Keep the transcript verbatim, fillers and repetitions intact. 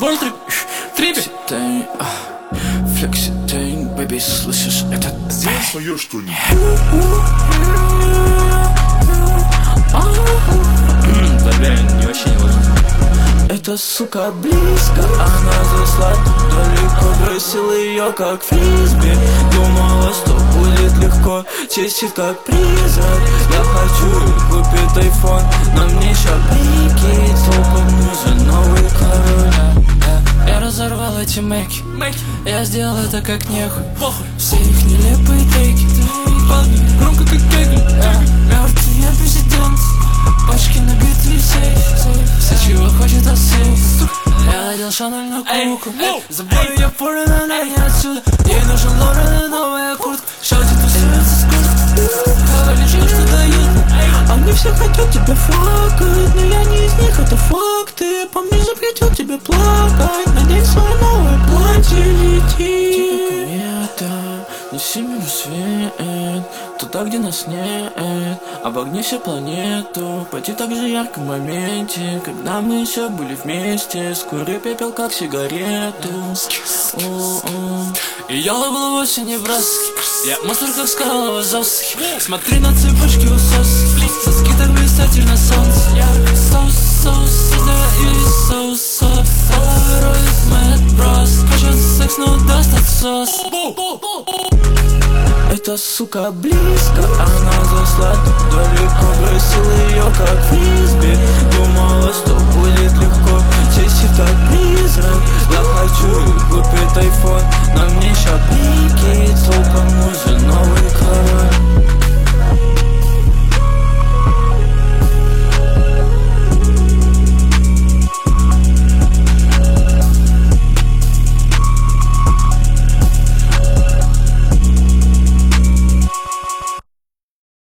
Вольтрик, трипе. Флекситейн, бэби, слышишь этот? Сделай свое что-нибудь. Блин, не вообще не важно. Эта сука близко, она зашла далеко. Бросил ее как фрисби. Думала, что будет легко, чистит как призрак. Я хочу купить айфон, но мне еще прикид. Толком нужен новый король. Я разорвал эти мэки, я сделал это как нехуй. Все их нелепые треки, громко как кегли. Мертвый я президент, пачки набитые сейф. Все, чего хочет осейф. Я надел Шанель на куку. Забою я порно, но не отсюда. Ей нужен Лорен и новая куртка. Шаути тусуется с курткой. Говорит, что дают. Они все хотят тебя факать, но я не из них, это факты. Помни, запретил тебе плакать. Надень свое новое платье, лети. Комета, неси миру свет туда, где нас нет. Обогни всю планету, пойти так же ярко в моменте, когда мы еще были вместе. Скурю пепел, как сигарету. И я был вовсе не в броске. Я монстр, как скала в Азовске. Смотри на цепочки усоски. Соски так блистательно на солнце. Соус, соус, создаю соус, соус. Полароид, Мэтт Брос. Хочет секс, но даст отсос. Эта сука близко, она зашла так далеко. Бросил ее как фрисби. Думала, что будет легко,